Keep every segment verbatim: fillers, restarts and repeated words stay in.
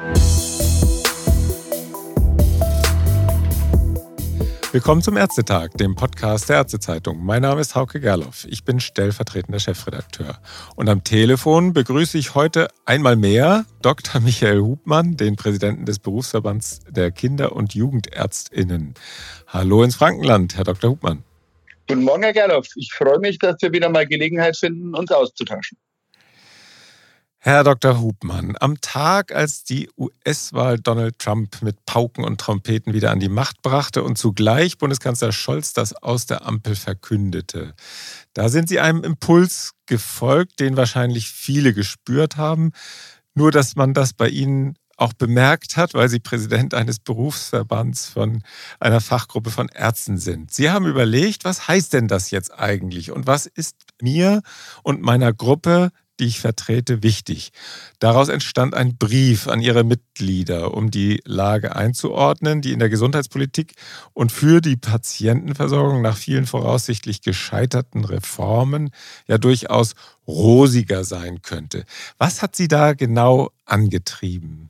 Willkommen zum Ärztetag, dem Podcast der Ärztezeitung. Mein Name ist Hauke Gerloff. Ich bin stellvertretender Chefredakteur. Und am Telefon begrüße ich heute einmal mehr Doktor Michael Hubmann, den Präsidenten des Berufsverbands der Kinder- und JugendärztInnen. Hallo ins Frankenland, Herr Doktor Hubmann. Guten Morgen, Herr Gerloff. Ich freue mich, dass wir wieder mal Gelegenheit finden, uns auszutauschen. Herr Doktor Hubmann, am Tag, als die U S-Wahl Donald Trump mit Pauken und Trompeten wieder an die Macht brachte und zugleich Bundeskanzler Scholz das Aus der Ampel verkündete, da sind Sie einem Impuls gefolgt, den wahrscheinlich viele gespürt haben, nur dass man das bei Ihnen auch bemerkt hat, weil Sie Präsident eines Berufsverbands von einer Fachgruppe von Ärzten sind. Sie haben überlegt, was heißt denn das jetzt eigentlich und was ist mir und meiner Gruppe, die ich vertrete, wichtig. Daraus entstand ein Brief an Ihre Mitglieder, um die Lage einzuordnen, die in der Gesundheitspolitik und für die Patientenversorgung nach vielen voraussichtlich gescheiterten Reformen ja durchaus rosiger sein könnte. Was hat Sie da genau angetrieben?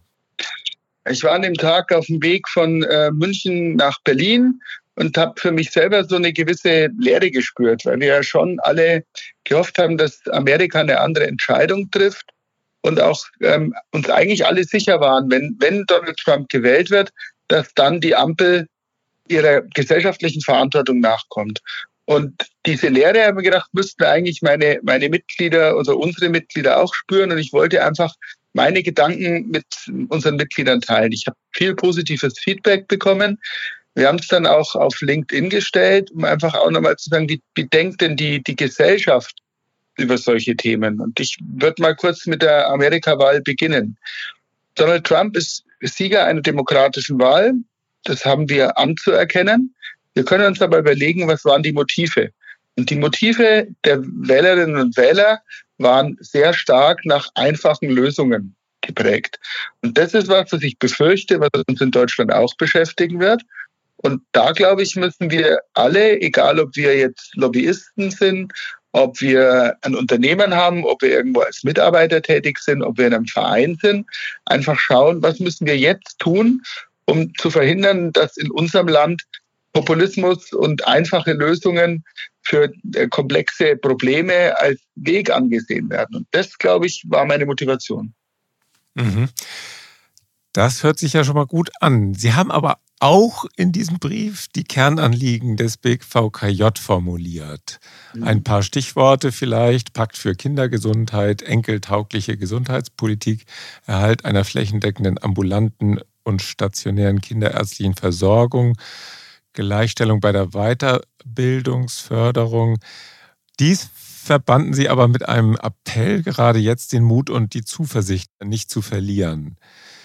Ich war an dem Tag auf dem Weg von äh, München nach Berlin und habe für mich selber so eine gewisse Leere gespürt, weil wir ja schon alle gehofft haben, dass Amerika eine andere Entscheidung trifft und auch ähm, uns eigentlich alle sicher waren, wenn, wenn Donald Trump gewählt wird, dass dann die Ampel ihrer gesellschaftlichen Verantwortung nachkommt. Und diese Leere, habe ich gedacht, müssten eigentlich meine, meine Mitglieder oder unsere Mitglieder auch spüren. Und ich wollte einfach meine Gedanken mit unseren Mitgliedern teilen. Ich habe viel positives Feedback bekommen. Wir haben es dann auch auf LinkedIn gestellt, um einfach auch nochmal zu sagen, wie, wie denkt denn die, die Gesellschaft über solche Themen? Und ich würde mal kurz mit der Amerika-Wahl beginnen. Donald Trump ist Sieger einer demokratischen Wahl. Das haben wir anzuerkennen. Wir können uns aber überlegen, was waren die Motive? Und die Motive der Wählerinnen und Wähler waren sehr stark nach einfachen Lösungen geprägt. Und das ist was, was ich befürchte, was uns in Deutschland auch beschäftigen wird. Und da, glaube ich, müssen wir alle, egal ob wir jetzt Lobbyisten sind, ob wir ein Unternehmen haben, ob wir irgendwo als Mitarbeiter tätig sind, ob wir in einem Verein sind, einfach schauen, was müssen wir jetzt tun, um zu verhindern, dass in unserem Land Populismus und einfache Lösungen für komplexe Probleme als Weg angesehen werden. Und das, glaube ich, war meine Motivation. Mhm. Das hört sich ja schon mal gut an. Sie haben aber auch in diesem Brief die Kernanliegen des B V K J formuliert. Ein paar Stichworte vielleicht: Pakt für Kindergesundheit, enkeltaugliche Gesundheitspolitik, Erhalt einer flächendeckenden ambulanten und stationären kinderärztlichen Versorgung, Gleichstellung bei der Weiterbildungsförderung. Dies verbanden Sie aber mit einem Appell, gerade jetzt den Mut und die Zuversicht nicht zu verlieren.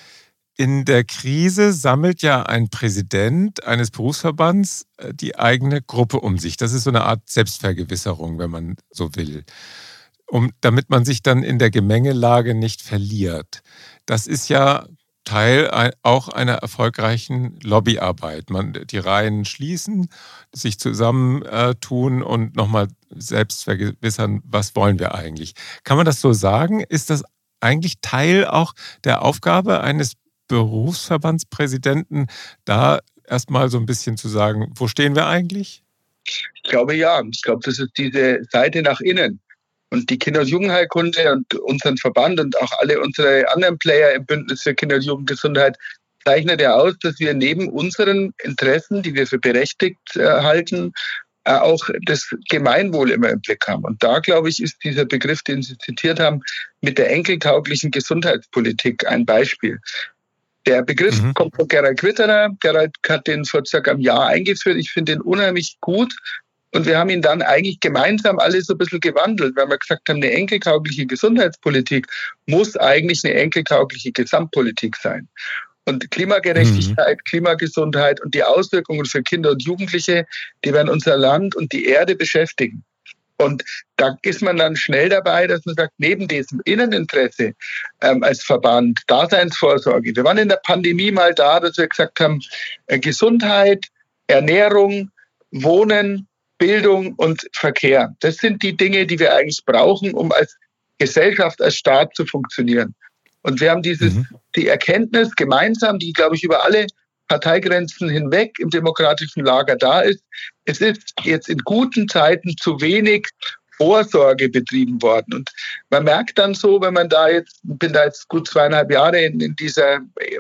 In der Krise sammelt ja ein Präsident eines Berufsverbands die eigene Gruppe um sich. Das ist so eine Art Selbstvergewisserung, wenn man so will, um, damit man sich dann in der Gemengelage nicht verliert. Das ist ja Teil auch einer erfolgreichen Lobbyarbeit. Man die Reihen schließen, sich zusammentun und nochmal selbst vergewissern, was wollen wir eigentlich. Kann man das so sagen? Ist das eigentlich Teil auch der Aufgabe eines Berufsverbandspräsidenten, da erstmal so ein bisschen zu sagen, wo stehen wir eigentlich? Ich glaube ja. Ich glaube, das ist diese Seite nach innen. Und die Kinder- und Jugendheilkunde und unseren Verband und auch alle unsere anderen Player im Bündnis für Kinder- und Jugendgesundheit zeichnet ja aus, dass wir neben unseren Interessen, die wir für berechtigt äh, halten, äh, auch das Gemeinwohl immer im Blick haben. Und da, glaube ich, ist dieser Begriff, den Sie zitiert haben, mit der enkeltauglichen Gesundheitspolitik ein Beispiel. Der Begriff mhm. kommt von Gerald Quitterer. Gerald hat den vor circa einem Jahr eingeführt. Ich finde den unheimlich gut. Und wir haben ihn dann eigentlich gemeinsam alle so ein bisschen gewandelt, weil wir gesagt haben, eine enkeltaugliche Gesundheitspolitik muss eigentlich eine enkeltaugliche Gesamtpolitik sein. Und Klimagerechtigkeit, mhm. Klimagesundheit und die Auswirkungen für Kinder und Jugendliche, die werden unser Land und die Erde beschäftigen. Und da ist man dann schnell dabei, dass man sagt, neben diesem Inneninteresse ähm, als Verband, Daseinsvorsorge, wir waren in der Pandemie mal da, dass wir gesagt haben, äh, Gesundheit, Ernährung, Wohnen, Bildung und Verkehr. Das sind die Dinge, die wir eigentlich brauchen, um als Gesellschaft, als Staat zu funktionieren. Und wir haben dieses, mhm. die Erkenntnis gemeinsam, die, glaube ich, über alle Parteigrenzen hinweg im demokratischen Lager da ist. Es ist jetzt in guten Zeiten zu wenig Vorsorge betrieben worden. Und man merkt dann so, wenn man da jetzt, bin da jetzt gut zweieinhalb Jahre in, in dieser,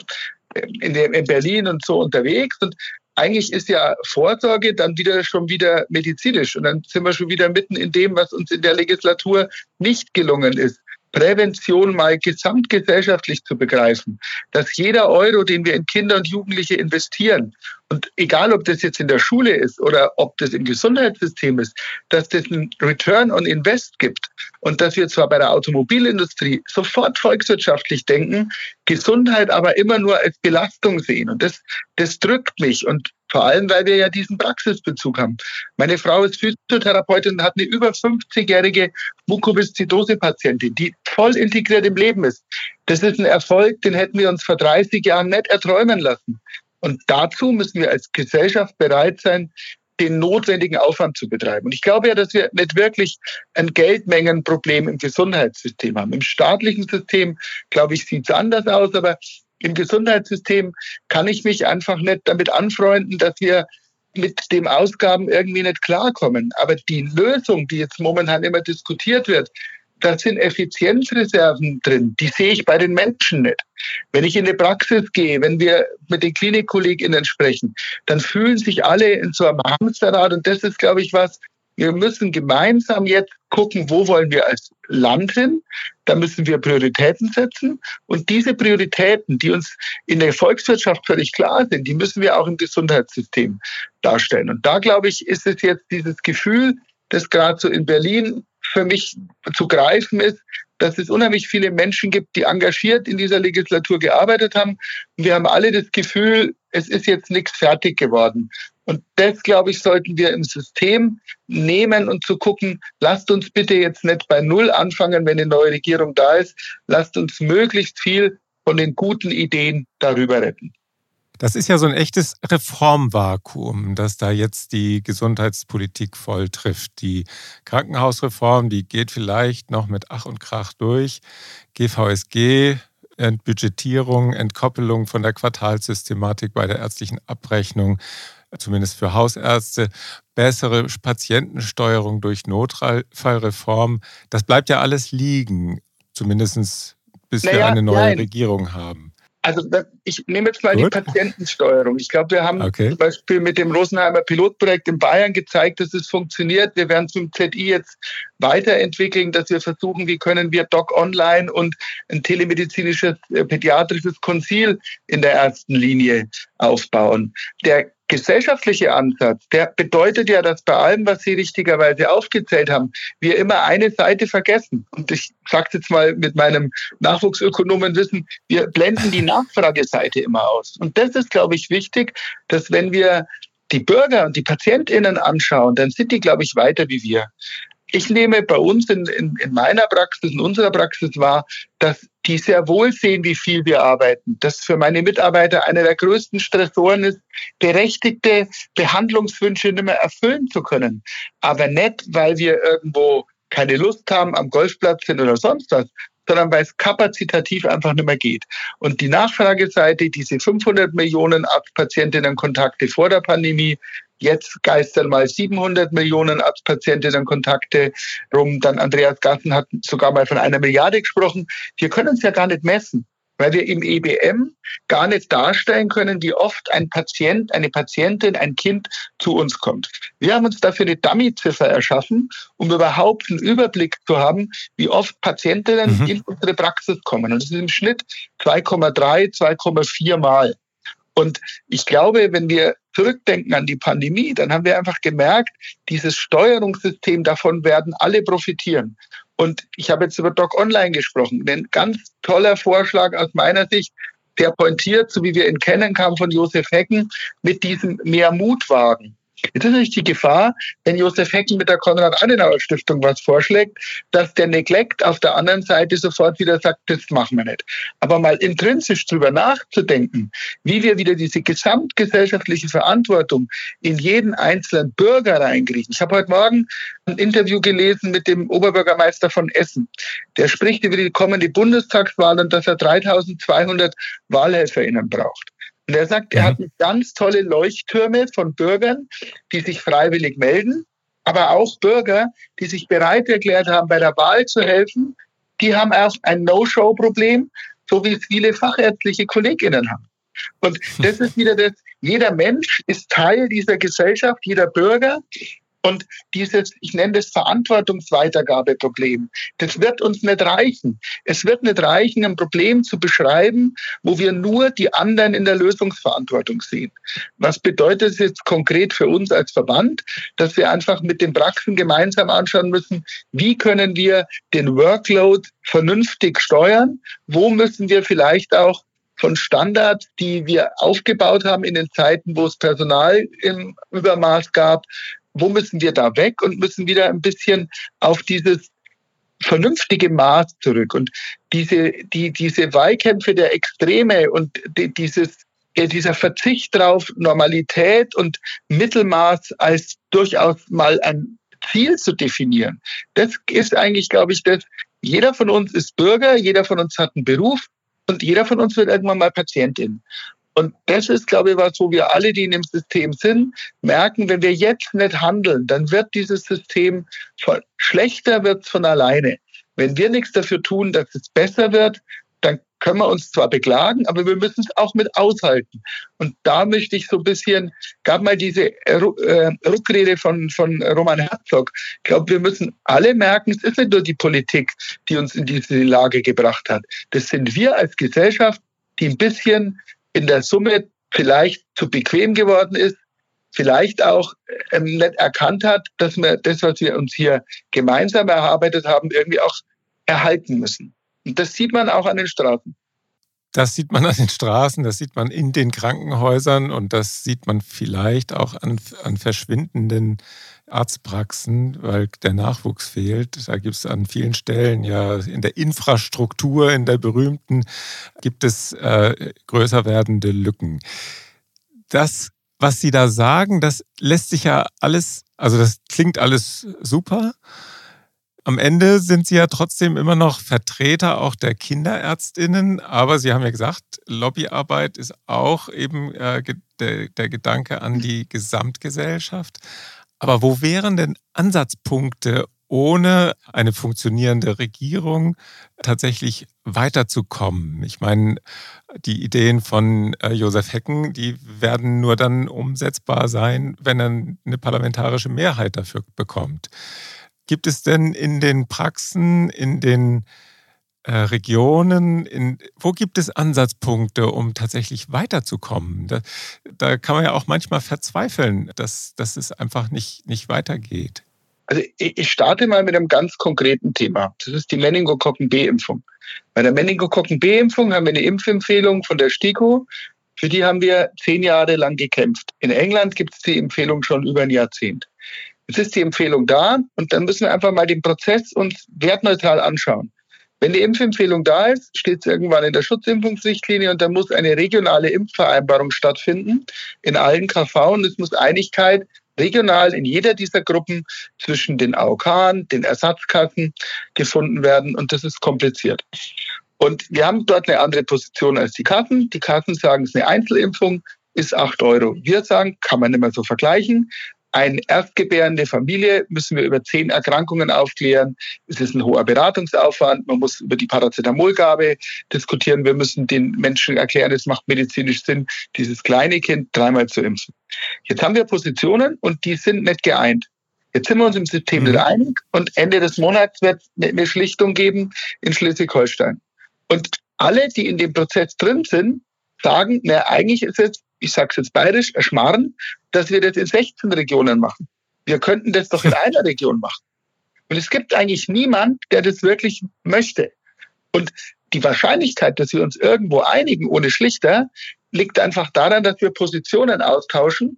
in, der, in Berlin und so unterwegs, und eigentlich ist ja Vorsorge dann wieder schon wieder medizinisch. Und dann sind wir schon wieder mitten in dem, was uns in der Legislatur nicht gelungen ist. Prävention mal gesamtgesellschaftlich zu begreifen, dass jeder Euro, den wir in Kinder und Jugendliche investieren, und egal, ob das jetzt in der Schule ist oder ob das im Gesundheitssystem ist, dass das einen Return on Invest gibt und dass wir zwar bei der Automobilindustrie sofort volkswirtschaftlich denken, Gesundheit aber immer nur als Belastung sehen. Und das, das drückt mich, und vor allem, weil wir ja diesen Praxisbezug haben. Meine Frau ist Physiotherapeutin und hat eine über fünfzigjährige Mukoviszidose-Patientin, die voll integriert im Leben ist. Das ist ein Erfolg, den hätten wir uns vor dreißig Jahren nicht erträumen lassen. Und dazu müssen wir als Gesellschaft bereit sein, den notwendigen Aufwand zu betreiben. Und ich glaube ja, dass wir nicht wirklich ein Geldmengenproblem im Gesundheitssystem haben. Im staatlichen System, glaube ich, sieht es anders aus, aber im Gesundheitssystem kann ich mich einfach nicht damit anfreunden, dass wir mit den Ausgaben irgendwie nicht klarkommen. Aber die Lösung, die jetzt momentan immer diskutiert wird, da sind Effizienzreserven drin, die sehe ich bei den Menschen nicht. Wenn ich in die Praxis gehe, wenn wir mit den KlinikkollegInnen sprechen, dann fühlen sich alle in so einem Hamsterrad, und das ist, glaube ich, was, wir müssen gemeinsam jetzt gucken, wo wollen wir als Land hin. Da müssen wir Prioritäten setzen, und diese Prioritäten, die uns in der Volkswirtschaft völlig klar sind, die müssen wir auch im Gesundheitssystem darstellen. Und da, glaube ich, ist es jetzt dieses Gefühl, das gerade so in Berlin für mich zu greifen ist, dass es unheimlich viele Menschen gibt, die engagiert in dieser Legislatur gearbeitet haben. Und wir haben alle das Gefühl, es ist jetzt nichts fertig geworden. Und das, glaube ich, sollten wir im System nehmen und zu gucken, lasst uns bitte jetzt nicht bei Null anfangen, wenn eine neue Regierung da ist. Lasst uns möglichst viel von den guten Ideen darüber retten. Das ist ja so ein echtes Reformvakuum, das da jetzt die Gesundheitspolitik voll trifft. Die Krankenhausreform, die geht vielleicht noch mit Ach und Krach durch. G V S G, Entbudgetierung, Entkoppelung von der Quartalssystematik bei der ärztlichen Abrechnung, zumindest für Hausärzte, bessere Patientensteuerung durch Notfallreform. Das bleibt ja alles liegen, zumindest bis naja, wir eine neue nein. Regierung haben. Also ich nehme jetzt mal Gut. die Patientensteuerung. Ich glaube, wir haben okay. zum Beispiel mit dem Rosenheimer Pilotprojekt in Bayern gezeigt, dass es funktioniert. Wir werden zum Z I jetzt weiterentwickeln, dass wir versuchen, wie können wir Doc Online und ein telemedizinisches, äh, pädiatrisches Konzil in der ersten Linie aufbauen. Der gesellschaftliche Ansatz, der bedeutet ja, dass bei allem, was Sie richtigerweise aufgezählt haben, wir immer eine Seite vergessen. Und ich sage es jetzt mal mit meinem Nachwuchsökonomenwissen, wir blenden die Nachfrageseite immer aus. Und das ist, glaube ich, wichtig, dass wenn wir die Bürger und die PatientInnen anschauen, dann sind die, glaube ich, weiter wie wir. Ich nehme bei uns in, in, in meiner Praxis, in unserer Praxis wahr, dass die sehr wohl sehen, wie viel wir arbeiten. Das für meine Mitarbeiter einer der größten Stressoren ist, berechtigte Behandlungswünsche nicht mehr erfüllen zu können. Aber nicht, weil wir irgendwo keine Lust haben, am Golfplatz sind oder sonst was, sondern weil es kapazitativ einfach nicht mehr geht. Und die Nachfrageseite, diese fünfhundert Millionen Arztpatientinnen-Kontakte vor der Pandemie, jetzt geistern mal siebenhundert Millionen Arztpatientinnen-Kontakte rum. Dann Andreas Gassen hat sogar mal von einer Milliarde gesprochen. Wir können es ja gar nicht messen, weil wir im E B M gar nicht darstellen können, wie oft ein Patient, eine Patientin, ein Kind zu uns kommt. Wir haben uns dafür eine Dummy-Ziffer erschaffen, um überhaupt einen Überblick zu haben, wie oft Patientinnen mhm. in unsere Praxis kommen. Und das ist im Schnitt zwei Komma drei, zwei Komma vier Mal. Und ich glaube, wenn wir zurückdenken an die Pandemie, dann haben wir einfach gemerkt, dieses Steuerungssystem, davon werden alle profitieren. Und ich habe jetzt über Doc Online gesprochen. Ein ganz toller Vorschlag aus meiner Sicht, der pointiert, so wie wir ihn kennen, kam von Josef Hecken, mit diesem Mehr-Mut-Wagen. Jetzt ist natürlich die Gefahr, wenn Josef Hecken mit der Konrad-Adenauer-Stiftung was vorschlägt, dass der Neglect auf der anderen Seite sofort wieder sagt, das machen wir nicht. Aber mal intrinsisch drüber nachzudenken, wie wir wieder diese gesamtgesellschaftliche Verantwortung in jeden einzelnen Bürger reinkriegen. Ich habe heute Morgen ein Interview gelesen mit dem Oberbürgermeister von Essen. Der spricht über die kommende Bundestagswahl und dass er dreitausendzweihundert WahlhelferInnen braucht. Und er sagt, er hat ganz tolle Leuchttürme von Bürgern, die sich freiwillig melden, aber auch Bürger, die sich bereit erklärt haben, bei der Wahl zu helfen. Die haben auch ein No-Show-Problem, so wie es viele fachärztliche KollegInnen haben. Und das ist wieder das, jeder Mensch ist Teil dieser Gesellschaft, jeder Bürger. Und dieses, ich nenne das Verantwortungsweitergabeproblem, das wird uns nicht reichen. Es wird nicht reichen, ein Problem zu beschreiben, wo wir nur die anderen in der Lösungsverantwortung sehen. Was bedeutet es jetzt konkret für uns als Verband? Dass wir einfach mit den Praxen gemeinsam anschauen müssen, wie können wir den Workload vernünftig steuern? Wo müssen wir vielleicht auch von Standards, die wir aufgebaut haben in den Zeiten, wo es Personal im Übermaß gab, wo müssen wir da weg und müssen wieder ein bisschen auf dieses vernünftige Maß zurück. Und diese, die, diese Wahlkämpfe der Extreme und die, dieses, ja, dieser Verzicht drauf, Normalität und Mittelmaß als durchaus mal ein Ziel zu definieren, das ist eigentlich, glaube ich, das, jeder von uns ist Bürger, jeder von uns hat einen Beruf und jeder von uns wird irgendwann mal Patientin. Und das ist, glaube ich, was, wo wir alle, die in dem System sind, merken, wenn wir jetzt nicht handeln, dann wird dieses System von, schlechter wird's von alleine. Wenn wir nichts dafür tun, dass es besser wird, dann können wir uns zwar beklagen, aber wir müssen es auch mit aushalten. Und da möchte ich so ein bisschen, gab mal diese äh, Rückrede von, von Roman Herzog. Ich glaube, wir müssen alle merken, es ist nicht nur die Politik, die uns in diese Lage gebracht hat. Das sind wir als Gesellschaft, die ein bisschen in der Summe vielleicht zu bequem geworden ist, vielleicht auch ähm, nicht erkannt hat, dass wir das, was wir uns hier gemeinsam erarbeitet haben, irgendwie auch erhalten müssen. Und das sieht man auch an den Straßen. Das sieht man an den Straßen, das sieht man in den Krankenhäusern und das sieht man vielleicht auch an, an verschwindenden Arztpraxen, weil der Nachwuchs fehlt. Da gibt es an vielen Stellen, ja in der Infrastruktur, in der berühmten, gibt es äh, größer werdende Lücken. Das, was Sie da sagen, das lässt sich ja alles, also das klingt alles super. Am Ende sind Sie ja trotzdem immer noch Vertreter auch der KinderärztInnen, aber Sie haben ja gesagt, Lobbyarbeit ist auch eben äh, der, der Gedanke an die Gesamtgesellschaft. Aber wo wären denn Ansatzpunkte, ohne eine funktionierende Regierung tatsächlich weiterzukommen? Ich meine, die Ideen von äh, Josef Hecken, die werden nur dann umsetzbar sein, wenn er eine parlamentarische Mehrheit dafür bekommt. Gibt es denn in den Praxen, in den äh, Regionen, in, wo gibt es Ansatzpunkte, um tatsächlich weiterzukommen? Da, da kann man ja auch manchmal verzweifeln, dass, dass es einfach nicht, nicht weitergeht. Also ich starte mal mit einem ganz konkreten Thema. Das ist die Meningokokken-B-Impfung. Bei der Meningokokken-B-Impfung haben wir eine Impfempfehlung von der STIKO. Für die haben wir zehn Jahre lang gekämpft. In England gibt es die Empfehlung schon über ein Jahrzehnt. Jetzt ist die Empfehlung da und dann müssen wir einfach mal den Prozess uns wertneutral anschauen. Wenn die Impfempfehlung da ist, steht es irgendwann in der Schutzimpfungsrichtlinie und dann muss eine regionale Impfvereinbarung stattfinden in allen K V und es muss Einigkeit regional in jeder dieser Gruppen zwischen den A O K, den Ersatzkassen gefunden werden und das ist kompliziert. Und wir haben dort eine andere Position als die Kassen. Die Kassen sagen, es ist eine Einzelimpfung, ist acht Euro. Wir sagen, kann man nicht mehr so vergleichen. Eine erstgebärende Familie müssen wir über zehn Erkrankungen aufklären. Es ist ein hoher Beratungsaufwand. Man muss über die Paracetamolgabe diskutieren. Wir müssen den Menschen erklären, es macht medizinisch Sinn, dieses kleine Kind dreimal zu impfen. Jetzt haben wir Positionen und die sind nicht geeint. Jetzt sind wir uns im System nicht einig und Ende des Monats wird es eine Schlichtung geben in Schleswig-Holstein. Und alle, die in dem Prozess drin sind, sagen, na, eigentlich ist es, ich sage es jetzt bayerisch, ein Schmarrn, dass wir das in sechzehn Regionen machen. Wir könnten das doch in einer Region machen. Und es gibt eigentlich niemand, der das wirklich möchte. Und die Wahrscheinlichkeit, dass wir uns irgendwo einigen ohne Schlichter, liegt einfach daran, dass wir Positionen austauschen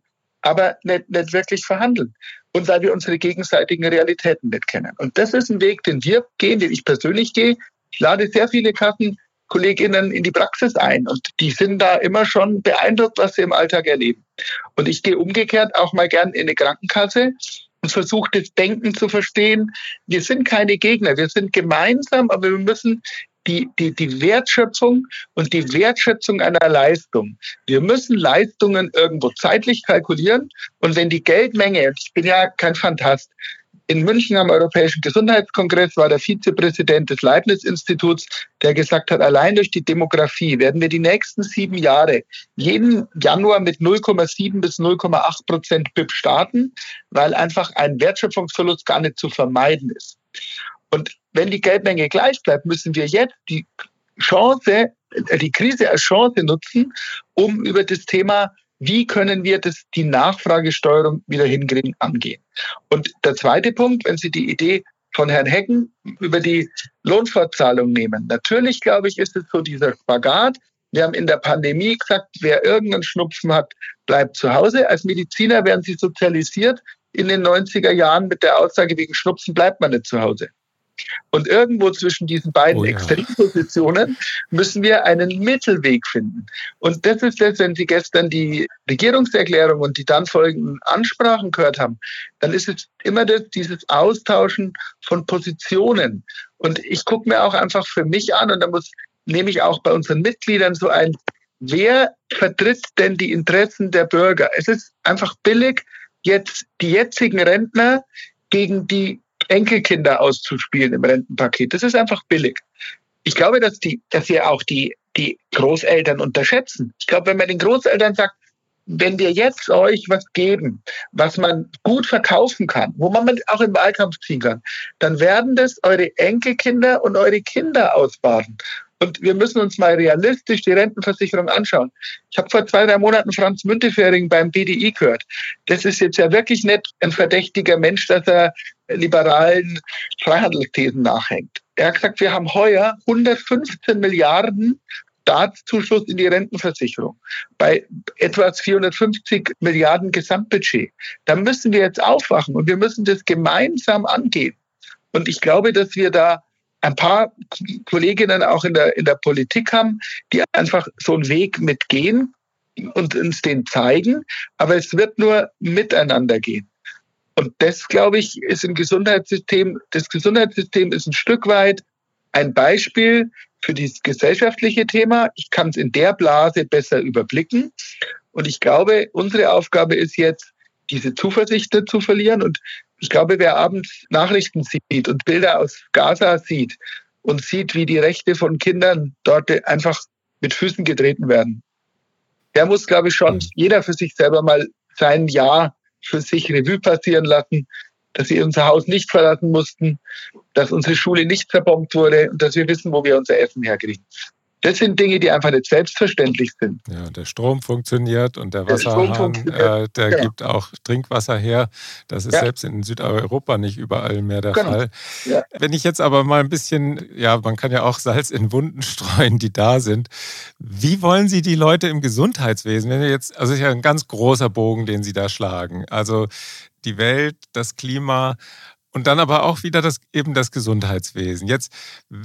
aber nicht, nicht wirklich verhandeln. Und weil wir unsere gegenseitigen Realitäten nicht kennen. Und das ist ein Weg, den wir gehen, den ich persönlich gehe. Ich lade sehr viele KassenkollegInnen in die Praxis ein und die sind da immer schon beeindruckt, was sie im Alltag erleben. Und ich gehe umgekehrt auch mal gern in eine Krankenkasse und versuche das Denken zu verstehen. Wir sind keine Gegner, wir sind gemeinsam, aber wir müssen Die, die, die Wertschöpfung und die Wertschätzung einer Leistung. Wir müssen Leistungen irgendwo zeitlich kalkulieren. Und wenn die Geldmenge, ich bin ja kein Fantast, in München am Europäischen Gesundheitskongress war der Vizepräsident des Leibniz-Instituts, der gesagt hat, allein durch die Demografie werden wir die nächsten sieben Jahre jeden Januar mit null Komma sieben bis null Komma acht Prozent B I P starten, weil einfach ein Wertschöpfungsverlust gar nicht zu vermeiden ist. Und wenn die Geldmenge gleich bleibt, müssen wir jetzt die Chance, die Krise als Chance nutzen, um über das Thema, wie können wir das, die Nachfragesteuerung wieder hinkriegen, angehen. Und der zweite Punkt, wenn Sie die Idee von Herrn Hecken über die Lohnfortzahlung nehmen. Natürlich, glaube ich, ist es so dieser Spagat. Wir haben in der Pandemie gesagt, wer irgendeinen Schnupfen hat, bleibt zu Hause. Als Mediziner werden Sie sozialisiert in den neunziger Jahren mit der Aussage, wegen Schnupfen bleibt man nicht zu Hause. Und irgendwo zwischen diesen beiden oh ja. Extrempositionen müssen wir einen Mittelweg finden. Und das ist das, wenn Sie gestern die Regierungserklärung und die dann folgenden Ansprachen gehört haben, dann ist es immer das, dieses Austauschen von Positionen. Und ich gucke mir auch einfach für mich an, und da muss, nehme ich auch bei unseren Mitgliedern so ein, wer vertritt denn die Interessen der Bürger? Es ist einfach billig, jetzt die jetzigen Rentner gegen die Enkelkinder auszuspielen im Rentenpaket. Das ist einfach billig. Ich glaube, dass die, dass wir auch die, die Großeltern unterschätzen. Ich glaube, wenn man den Großeltern sagt, wenn wir jetzt euch was geben, was man gut verkaufen kann, wo man auch im Wahlkampf ziehen kann, dann werden das eure Enkelkinder und eure Kinder ausbaden. Und wir müssen uns mal realistisch die Rentenversicherung anschauen. Ich habe vor zwei, drei Monaten Franz Müntefering beim B D I gehört. Das ist jetzt ja wirklich nicht ein verdächtiger Mensch, dass er liberalen Freihandelsthesen nachhängt. Er hat gesagt, wir haben heuer hundertfünfzehn Milliarden Staatszuschuss in die Rentenversicherung bei etwa vierhundertfünfzig Milliarden Gesamtbudget. Da müssen wir jetzt aufwachen und wir müssen das gemeinsam angehen. Und ich glaube, dass wir da ein paar Kolleginnen auch in der, in der Politik haben, die einfach so einen Weg mitgehen und uns den zeigen. Aber es wird nur miteinander gehen. Und das, glaube ich, ist im Gesundheitssystem, das Gesundheitssystem ist ein Stück weit ein Beispiel für dieses gesellschaftliche Thema. Ich kann es in der Blase besser überblicken. Und ich glaube, unsere Aufgabe ist jetzt, diese Zuversicht nicht zu verlieren. Und ich glaube, wer abends Nachrichten sieht und Bilder aus Gaza sieht und sieht, wie die Rechte von Kindern dort einfach mit Füßen getreten werden, der muss, glaube ich, schon jeder für sich selber mal sein Ja für sich Revue passieren lassen, dass wir unser Haus nicht verlassen mussten, dass unsere Schule nicht zerbombt wurde und dass wir wissen, wo wir unser Essen herkriegen. Das sind Dinge, die einfach nicht selbstverständlich sind. Ja, der Strom funktioniert und der Wasserhahn, äh, der genau. gibt auch Trinkwasser her. Das ist ja. selbst in Südeuropa nicht überall mehr der genau. Fall. Ja. Wenn ich jetzt aber mal ein bisschen, ja, man kann ja auch Salz in Wunden streuen, die da sind. Wie wollen Sie die Leute im Gesundheitswesen, wenn wir jetzt, also es ist ja ein ganz großer Bogen, den Sie da schlagen. Also die Welt, das Klima, und dann aber auch wieder das, eben das Gesundheitswesen. Jetzt,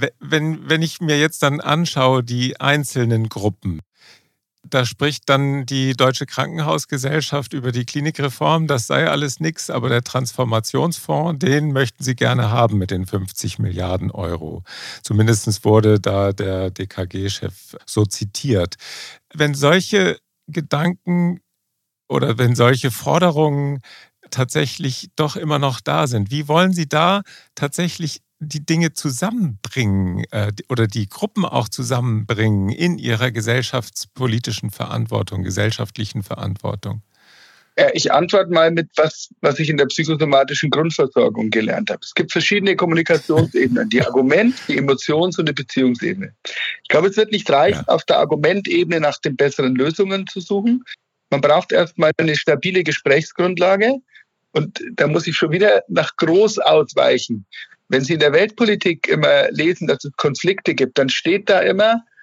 wenn, wenn ich mir jetzt dann anschaue, die einzelnen Gruppen, da spricht dann die Deutsche Krankenhausgesellschaft über die Klinikreform, das sei alles nix, aber der Transformationsfonds, den möchten sie gerne haben mit den fünfzig Milliarden Euro. Zumindest wurde da der D K G-Chef so zitiert. Wenn solche Gedanken oder wenn solche Forderungen tatsächlich doch immer noch da sind. Wie wollen Sie da tatsächlich die Dinge zusammenbringen äh, oder die Gruppen auch zusammenbringen in ihrer gesellschaftspolitischen Verantwortung, gesellschaftlichen Verantwortung? Ich antworte mal mit was, was ich in der psychosomatischen Grundversorgung gelernt habe. Es gibt verschiedene Kommunikationsebenen, die Argument-, die Emotions- und die Beziehungsebene. Ich glaube, es wird nicht reichen, ja. auf der Argumentebene nach den besseren Lösungen zu suchen. Man braucht erstmal eine stabile Gesprächsgrundlage. Und da muss ich schon wieder nach groß ausweichen. Wenn Sie in der Weltpolitik immer lesen, dass es Konflikte gibt, dann steht da immer,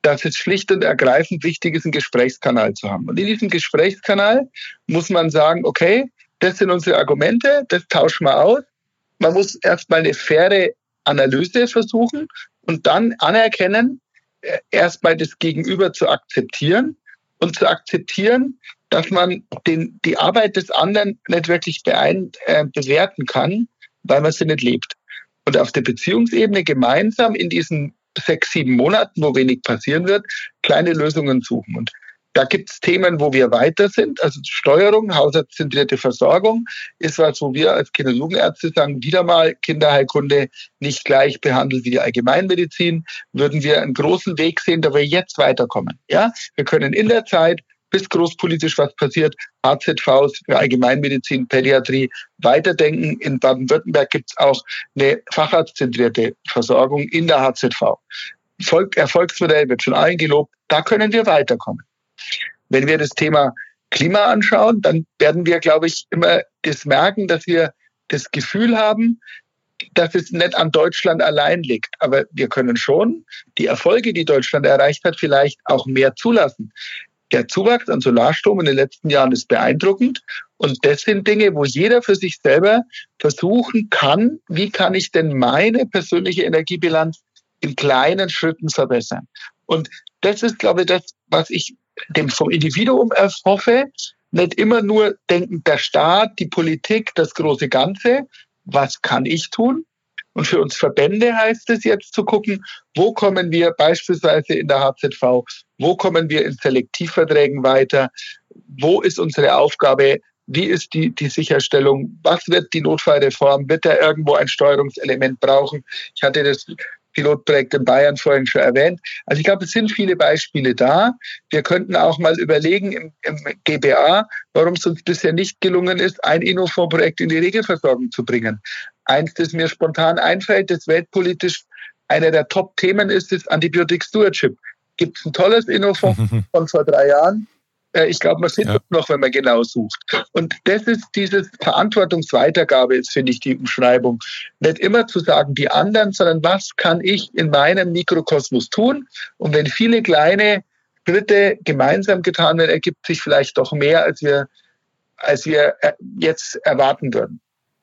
dass es schlicht und ergreifend wichtig ist, einen Gesprächskanal zu haben. Und in diesem Gesprächskanal muss man sagen, okay, das sind unsere Argumente, das tauschen wir aus. Man muss erstmal eine faire Analyse versuchen und dann anerkennen, erstmal das Gegenüber zu akzeptieren und zu akzeptieren, dass man den, die Arbeit des anderen nicht wirklich beein, äh, bewerten kann, weil man sie nicht lebt. Und auf der Beziehungsebene gemeinsam in diesen sechs, sieben Monaten, wo wenig passieren wird, kleine Lösungen suchen. Und da gibt es Themen, wo wir weiter sind. Also Steuerung, haushaltszentrierte Versorgung ist was, wo wir als Kinder- und Jugendärzte sagen, wieder mal Kinderheilkunde nicht gleich behandelt wie die Allgemeinmedizin, würden wir einen großen Weg sehen, da wir jetzt weiterkommen. Ja, wir können in der Zeit, bis großpolitisch was passiert, H Z Vs für Allgemeinmedizin, Pädiatrie weiterdenken. In Baden-Württemberg gibt es auch eine facharztzentrierte Versorgung in der H Z V. Volk, Erfolgsmodell wird schon allen gelobt, da können wir weiterkommen. Wenn wir das Thema Klima anschauen, dann werden wir, glaube ich, immer das merken, dass wir das Gefühl haben, dass es nicht an Deutschland allein liegt. Aber wir können schon die Erfolge, die Deutschland erreicht hat, vielleicht auch mehr zulassen. Der Zuwachs an Solarstrom in den letzten Jahren ist beeindruckend. Und das sind Dinge, wo jeder für sich selber versuchen kann, wie kann ich denn meine persönliche Energiebilanz in kleinen Schritten verbessern. Und das ist, glaube ich, das, was ich dem vom Individuum erhoffe. Nicht immer nur denken, der Staat, die Politik, das große Ganze. Was kann ich tun? Und für uns Verbände heißt es jetzt zu gucken, wo kommen wir beispielsweise in der H Z V, wo kommen wir in Selektivverträgen weiter, wo ist unsere Aufgabe, wie ist die, die Sicherstellung, was wird die Notfallreform, wird da irgendwo ein Steuerungselement brauchen? Ich hatte das Pilotprojekt in Bayern vorhin schon erwähnt. Also ich glaube, es sind viele Beispiele da. Wir könnten auch mal überlegen im, im G B A, warum es uns bisher nicht gelungen ist, ein Innofonds-Projekt in die Regelversorgung zu bringen. Eins, das mir spontan einfällt, das weltpolitisch einer der Top-Themen ist, ist Antibiotic Stewardship. Gibt es ein tolles Innofonds von vor drei Jahren? Ich glaube, man findet ja noch, wenn man genau sucht. Und das ist diese Verantwortungsweitergabe, ist, finde ich, die Umschreibung. Nicht immer zu sagen, die anderen, sondern was kann ich in meinem Mikrokosmos tun? Und wenn viele kleine Schritte gemeinsam getan werden, ergibt sich vielleicht doch mehr, als wir, als wir jetzt erwarten würden.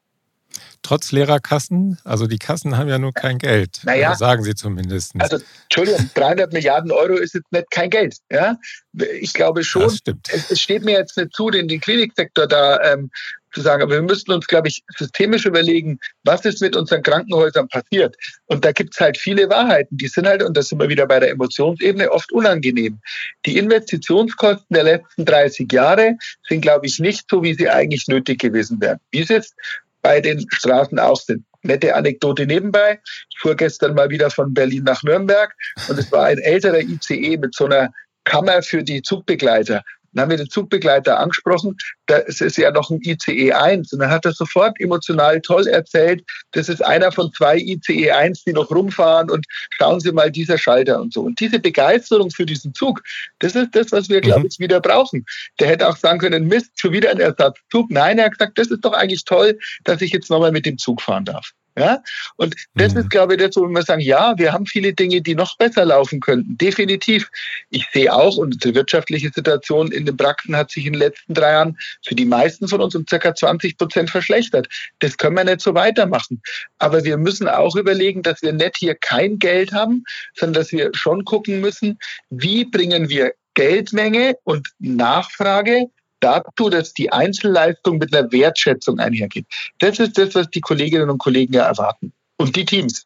Trotz Lehrerkassen, also die Kassen haben ja nur kein Geld, naja, sagen sie zumindest. Also, Entschuldigung, dreihundert Milliarden Euro ist jetzt nicht kein Geld. Ja? Ich glaube schon, es, es steht mir jetzt nicht zu, den, den Kliniksektor da ähm, zu sagen, aber wir müssen uns, glaube ich, systemisch überlegen, was ist mit unseren Krankenhäusern passiert. Und da gibt es halt viele Wahrheiten, die sind halt, und das sind wir wieder bei der Emotionsebene, oft unangenehm. Die Investitionskosten der letzten dreißig Jahre sind, glaube ich, nicht so, wie sie eigentlich nötig gewesen wären. Wie es jetzt bei den Straßen auch sind. Nette Anekdote nebenbei. Ich fuhr gestern mal wieder von Berlin nach Nürnberg und es war ein älterer I C E mit so einer Kammer für die Zugbegleiter. Dann haben wir den Zugbegleiter angesprochen, das ist ja noch ein I C E eins. Und dann hat er sofort emotional toll erzählt, das ist einer von zwei I C E eins, die noch rumfahren und schauen Sie mal, dieser Schalter und so. Und diese Begeisterung für diesen Zug, das ist das, was wir, glaube ich, wieder brauchen. Der hätte auch sagen können, Mist, schon wieder ein Ersatzzug. Nein, er hat gesagt, das ist doch eigentlich toll, dass ich jetzt nochmal mit dem Zug fahren darf. Ja? Und das mhm. ist, glaube ich, das, wo wir sagen, ja, wir haben viele Dinge, die noch besser laufen könnten. Definitiv. Ich sehe auch, unsere wirtschaftliche Situation in den Praxen hat sich in den letzten drei Jahren für die meisten von uns um ca. zwanzig Prozent verschlechtert. Das können wir nicht so weitermachen. Aber wir müssen auch überlegen, dass wir nicht hier kein Geld haben, sondern dass wir schon gucken müssen, wie bringen wir Geldmenge und Nachfrage dazu, dass die Einzelleistung mit einer Wertschätzung einhergeht. Das ist das, was die Kolleginnen und Kollegen ja erwarten. Und die Teams.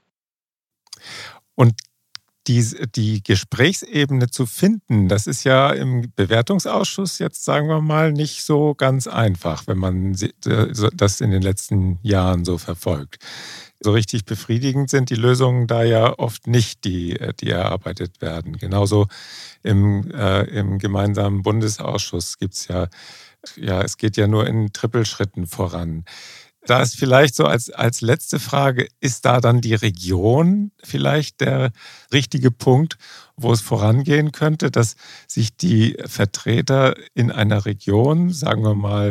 Und die, die Gesprächsebene zu finden, das ist ja im Bewertungsausschuss jetzt, sagen wir mal, nicht so ganz einfach, wenn man das in den letzten Jahren so verfolgt. So richtig befriedigend sind die Lösungen da ja oft nicht, die, die erarbeitet werden. Genauso im, äh, im gemeinsamen Bundesausschuss gibt es ja, ja, es geht ja nur in Trippelschritten voran. Da ist vielleicht so als, als letzte Frage, ist da dann die Region vielleicht der richtige Punkt, wo es vorangehen könnte, dass sich die Vertreter in einer Region, sagen wir mal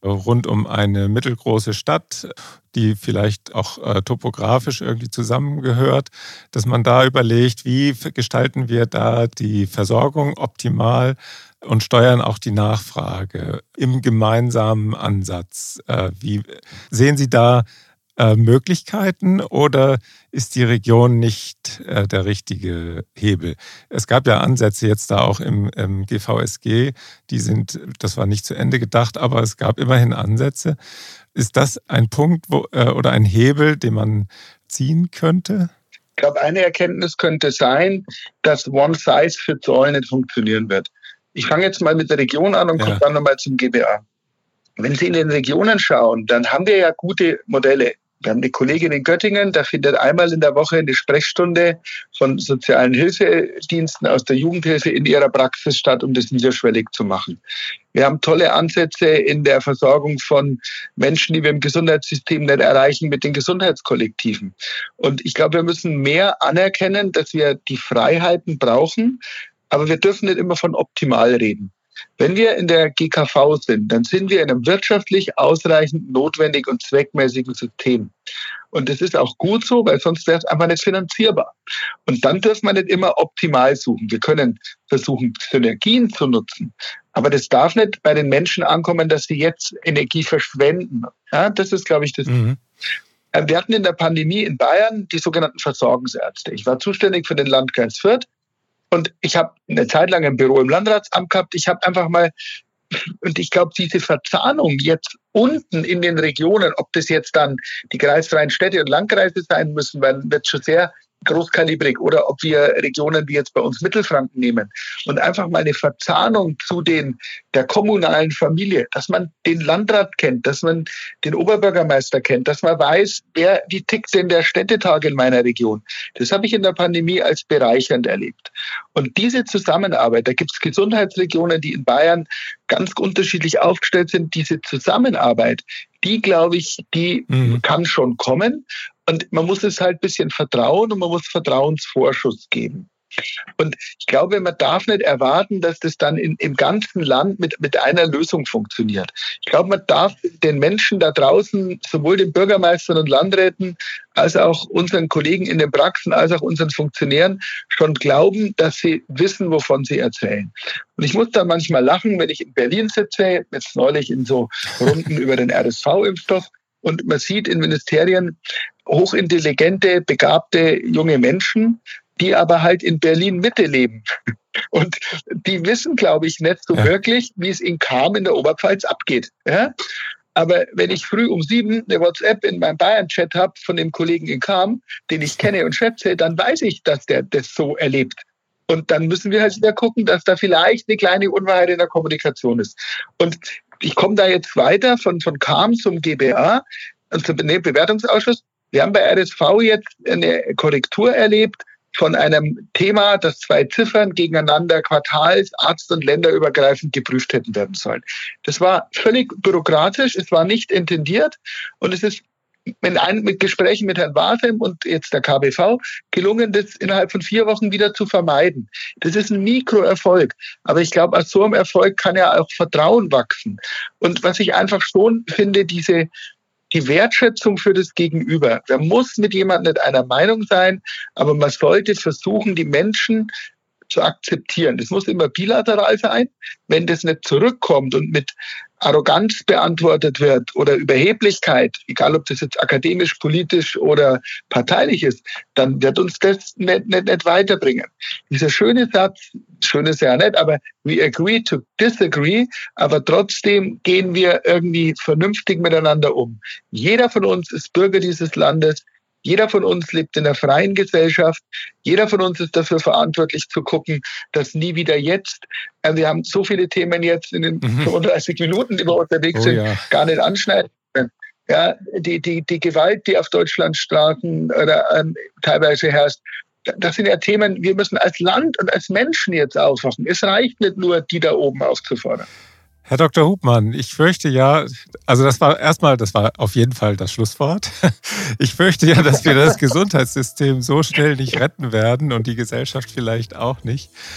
rund um eine mittelgroße Stadt, die vielleicht auch äh, topografisch irgendwie zusammengehört, dass man da überlegt, wie gestalten wir da die Versorgung optimal und steuern auch die Nachfrage im gemeinsamen Ansatz. Äh, wie sehen Sie da äh, Möglichkeiten oder ist die Region nicht äh, der richtige Hebel? Es gab ja Ansätze jetzt da auch im, im G V S G, die sind, das war nicht zu Ende gedacht, aber es gab immerhin Ansätze. Ist das ein Punkt wo, äh, oder ein Hebel, den man ziehen könnte? Ich glaube, eine Erkenntnis könnte sein, dass One Size Fits All nicht funktionieren wird. Ich fange jetzt mal mit der Region an und ja. komme dann nochmal zum G B A. Wenn Sie in den Regionen schauen, dann haben wir ja gute Modelle. Wir haben eine Kollegin in Göttingen, da findet einmal in der Woche eine Sprechstunde von sozialen Hilfediensten aus der Jugendhilfe in ihrer Praxis statt, um das niederschwellig zu machen. Wir haben tolle Ansätze in der Versorgung von Menschen, die wir im Gesundheitssystem nicht erreichen, mit den Gesundheitskollektiven. Und ich glaube, wir müssen mehr anerkennen, dass wir die Freiheiten brauchen, aber wir dürfen nicht immer von optimal reden. Wenn wir in der G K V sind, dann sind wir in einem wirtschaftlich ausreichend notwendigen und zweckmäßigen System. Und das ist auch gut so, weil sonst wäre es einfach nicht finanzierbar. Und dann dürfen wir nicht immer optimal suchen. Wir können versuchen, Synergien zu nutzen. Aber das darf nicht bei den Menschen ankommen, dass sie jetzt Energie verschwenden. Ja, das ist, glaube ich, das. Mhm. Wir hatten in der Pandemie in Bayern die sogenannten Versorgungsärzte. Ich war zuständig für den Landkreis Fürth. Und ich habe eine Zeit lang ein Büro im Landratsamt gehabt. Ich habe einfach mal, und ich glaube, diese Verzahnung jetzt unten in den Regionen, ob das jetzt dann die kreisfreien Städte und Landkreise sein müssen, weil wird schon sehr großkalibrig, oder ob wir Regionen wie jetzt bei uns Mittelfranken nehmen und einfach mal eine Verzahnung zu den der kommunalen Familie, dass man den Landrat kennt, dass man den Oberbürgermeister kennt, dass man weiß, wer wie tickt denn der Städtetag in meiner Region. Das habe ich in der Pandemie als bereichernd erlebt. Und diese Zusammenarbeit, da gibt es Gesundheitsregionen, die in Bayern ganz unterschiedlich aufgestellt sind, diese Zusammenarbeit, die, glaube ich, die mhm. kann schon kommen. Und man muss es halt ein bisschen vertrauen und man muss Vertrauensvorschuss geben. Und ich glaube, man darf nicht erwarten, dass das dann in, im ganzen Land mit, mit einer Lösung funktioniert. Ich glaube, man darf den Menschen da draußen, sowohl den Bürgermeistern und Landräten, als auch unseren Kollegen in den Praxen, als auch unseren Funktionären schon glauben, dass sie wissen, wovon sie erzählen. Und ich muss da manchmal lachen, wenn ich in Berlin sitze, jetzt neulich in so Runden über den R S V-Impfstoff, und man sieht in Ministerien hochintelligente, begabte junge Menschen, die aber halt in Berlin-Mitte leben. Und die wissen, glaube ich, nicht so ja. wirklich, wie es in Cham in der Oberpfalz abgeht. Ja? Aber wenn ich früh um sieben eine WhatsApp in meinem Bayern-Chat habe von dem Kollegen in Cham, den ich kenne und schätze, dann weiß ich, dass der das so erlebt. Und dann müssen wir halt wieder gucken, dass da vielleicht eine kleine Unwahrheit in der Kommunikation ist. Und ich komme da jetzt weiter von, von Cham zum G B A und zum Bewertungsausschuss. Wir haben bei R S V jetzt eine Korrektur erlebt von einem Thema, das zwei Ziffern gegeneinander quartals-, arzt- und länderübergreifend geprüft hätten werden sollen. Das war völlig bürokratisch, es war nicht intendiert und es ist mit, ein, mit Gesprächen mit Herrn Wasem und jetzt der K B V gelungen, das innerhalb von vier Wochen wieder zu vermeiden. Das ist ein Mikroerfolg. Aber ich glaube, aus so einem Erfolg kann ja auch Vertrauen wachsen. Und was ich einfach schon finde, diese die Wertschätzung für das Gegenüber. Man muss mit jemandem nicht einer Meinung sein, aber man sollte versuchen, die Menschen zu akzeptieren. Das muss immer bilateral sein. Wenn das nicht zurückkommt und mit Arroganz beantwortet wird oder Überheblichkeit, egal ob das jetzt akademisch, politisch oder parteilich ist, dann wird uns das nicht, nicht, nicht weiterbringen. Dieser schöne Satz, schön ist ja nicht, aber we agree to disagree, aber trotzdem gehen wir irgendwie vernünftig miteinander um. Jeder von uns ist Bürger dieses Landes. Jeder von uns lebt in einer freien Gesellschaft. Jeder von uns ist dafür verantwortlich zu gucken, dass nie wieder jetzt, äh, wir haben so viele Themen jetzt in den mhm. fünfunddreißig Minuten, die wir unterwegs oh, sind, ja. gar nicht anschneiden können. Ja, die, die, die Gewalt, die auf Deutschlands Straßen oder ähm, teilweise herrscht, das sind ja Themen, wir müssen als Land und als Menschen jetzt aufwachen. Es reicht nicht nur, die da oben aufzufordern. Herr Doktor Hubmann, ich fürchte ja, also das war erstmal, das war auf jeden Fall das Schlusswort. Ich fürchte ja, dass wir das Gesundheitssystem so schnell nicht retten werden und die Gesellschaft vielleicht auch nicht.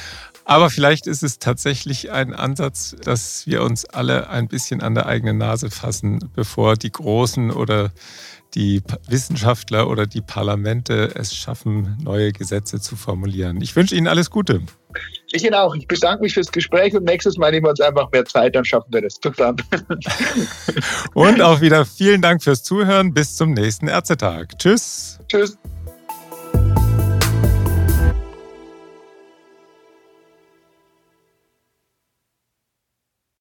Aber vielleicht ist es tatsächlich ein Ansatz, dass wir uns alle ein bisschen an der eigenen Nase fassen, bevor die Großen oder die Wissenschaftler oder die Parlamente es schaffen, neue Gesetze zu formulieren. Ich wünsche Ihnen alles Gute. Ich Ihnen auch. Ich bedanke mich fürs Gespräch und nächstes Mal nehmen wir uns einfach mehr Zeit, dann schaffen wir das zusammen. Und auch wieder vielen Dank fürs Zuhören. Bis zum nächsten Ärztetag. Tschüss. Tschüss.